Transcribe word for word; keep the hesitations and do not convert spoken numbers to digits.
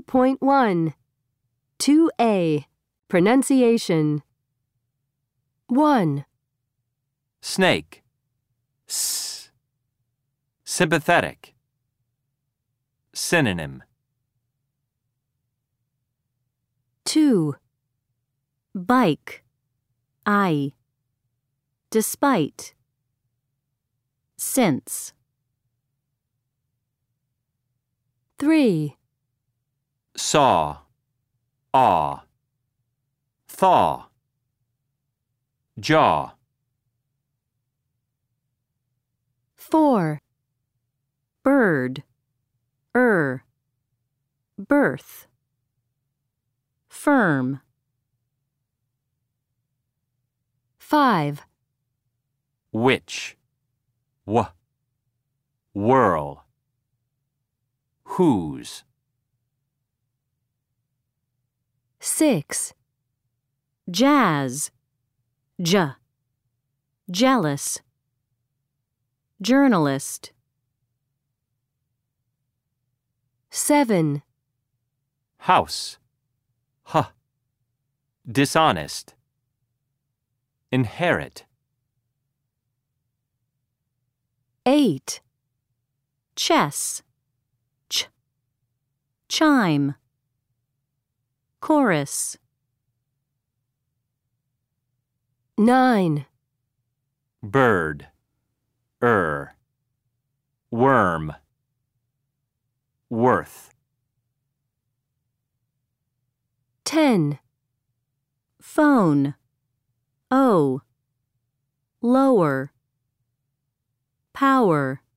point one. two A. Pronunciation. one. Snake. S. Sympathetic. Synonym. two. Bike. I. Despite. Since. three. Saw. Awe. Thaw. Jaw. four. Bird. Er. Birth. Firm. five. Which. W. Whirl. Whose. six. Jazz. J. Jealous. Journalist. seven. House. H. Dishonest. Inherit. eight. Chess. Ch. Chime. Chorus. nine. Bird. Er. Worm. Worth. ten. Phone. O. Lower. Power.